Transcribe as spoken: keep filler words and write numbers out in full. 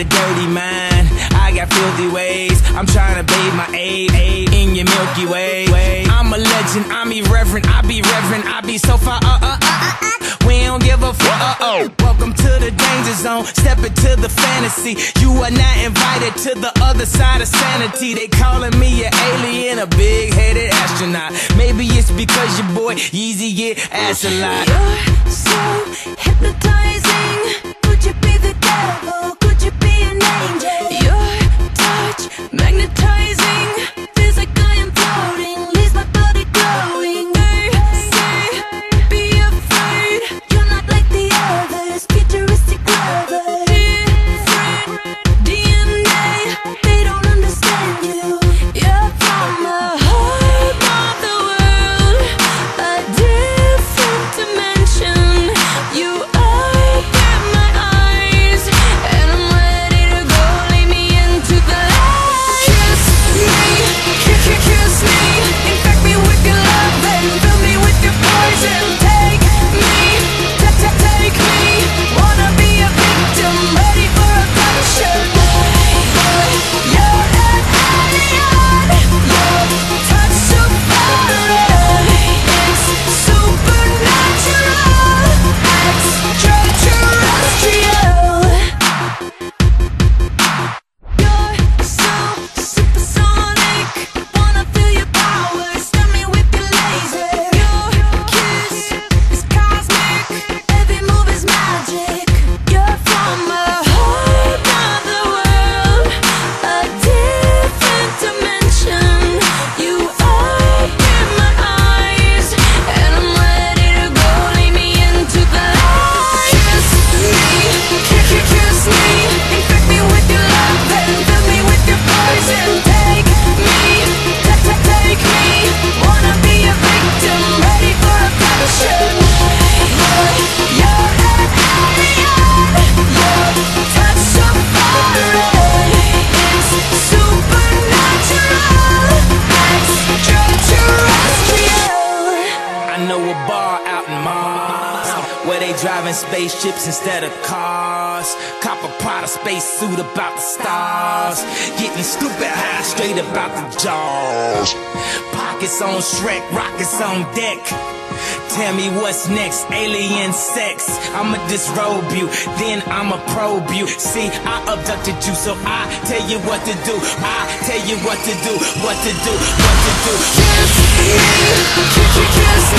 a dirty mind, I got filthy ways. I'm trying to bathe my aid, aid in your Milky Way. I'm a legend, I'm irreverent, I be reverent, I be so far, uh, uh, uh, uh, uh. We don't give a fuck, uh, oh. Welcome to the danger zone, step into the fantasy. You are not invited to the other side of sanity. They calling me an alien, a big-headed astronaut. Maybe it's because your boy Yeezy get ass a lot. You're so hypnotizing. Could you be the devil? Could you be an angel? Your touch magnetizing. Feels like I am floating, leaves my body glowing. They say, be afraid. You're not like the others, futuristic lovers. Different D N A, they don't understand you. You're from the heart of the world, a different dimension. You open my eyes, and I'm ready to go. Lead me into the light. Kiss me, kiss, kiss, kiss me. Infect me with your love and fill me with your poison. Take me, take, take, take me. Wanna be a victim, ready for affection. You're an alien. Your touch so foreign. It's supernatural, extraterrestrial. You're so supersonic. Wanna feel your power, stun me with your laser. Your kiss is cosmic, every move is magic. You're from the heart of the world, a different dimension. You open my eyes, and I'm ready to go. Lead me into the light. Kiss me, kiss, kiss, kiss me. Infect me with your love and fill me with your poison. Take me, take, take, take me. Wanna be a victim, ready for affection. You're an alien. Your touch so foreign. It's supernatural, extraterrestrial. I know a bar out in Mars where they driving spaceships instead of cars. Cop a Prada space suit about the stars. Getting stupid high straight about the jaws. Pockets on Shrek, rockets on deck. Tell me what's next, alien sex. I'ma disrobe you, then I'ma probe you. See, I abducted you, so I tell you what to do. I tell you what to do, what to do, what to do. Kiss me, kiss, kiss, kiss